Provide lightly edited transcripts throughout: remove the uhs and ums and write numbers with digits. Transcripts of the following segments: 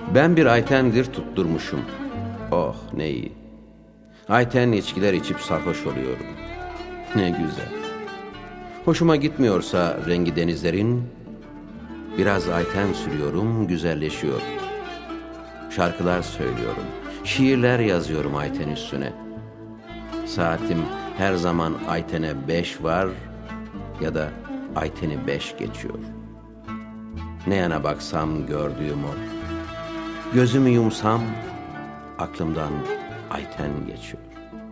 Ben bir Ayten'dir tutturmuşum. Oh ne iyi. Ayten içkiler içip sarhoş oluyorum. Ne güzel. Hoşuma gitmiyorsa rengi denizlerin, biraz Ayten sürüyorum, güzelleşiyor. Şarkılar söylüyorum, şiirler yazıyorum Ayten üstüne. Saatim her zaman Ayten'e 5 var ya da Ayten'i 5 geçiyor. Ne yana baksam gördüğüm o. Gözümü yumsam aklımdan Ayten geçiyor.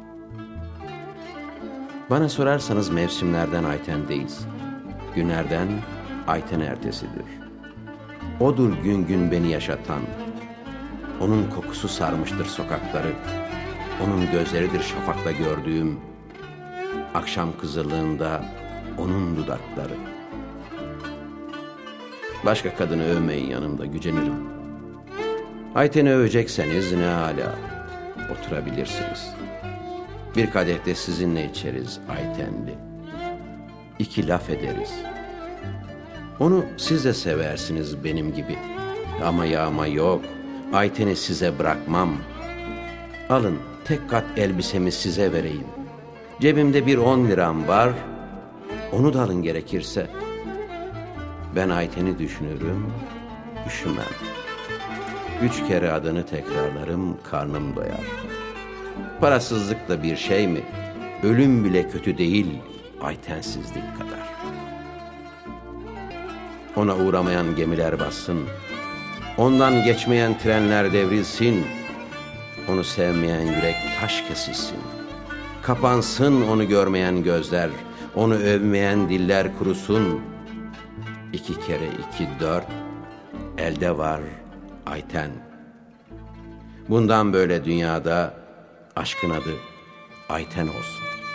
Bana sorarsanız mevsimlerden Ayten'deyiz. Günlerden Ayten ertesidir. Odur gün gün beni yaşatan. Onun kokusu sarmıştır sokakları. Onun gözleridir şafakta gördüğüm. Akşam kızılığında onun dudakları. Başka kadını övmeyin yanımda, gücenirim. Ayten'i övecekseniz ne âlâ, oturabilirsiniz. Bir kadeh de sizinle içeriz Ayten'li. 2 laf ederiz. Onu siz de seversiniz benim gibi. Ama yağma yok, Ayten'i size bırakmam. Alın, tek kat elbisemi size vereyim. Cebimde bir 10 liram var, onu da alın gerekirse. Ben Ayten'i düşünürüm, üşümem. 3 kere adını tekrarlarım, karnım doyar. Parasızlık da bir şey mi? Ölüm bile kötü değil, Aytensizlik kadar. Ona uğramayan gemiler bassın, ondan geçmeyen trenler devrilsin, onu sevmeyen yürek taş kesilsin. Kapansın onu görmeyen gözler, onu övmeyen diller kurusun. 2 kere 2 4, elde var Ayten. Bundan böyle dünyada aşkın adı Ayten olsun.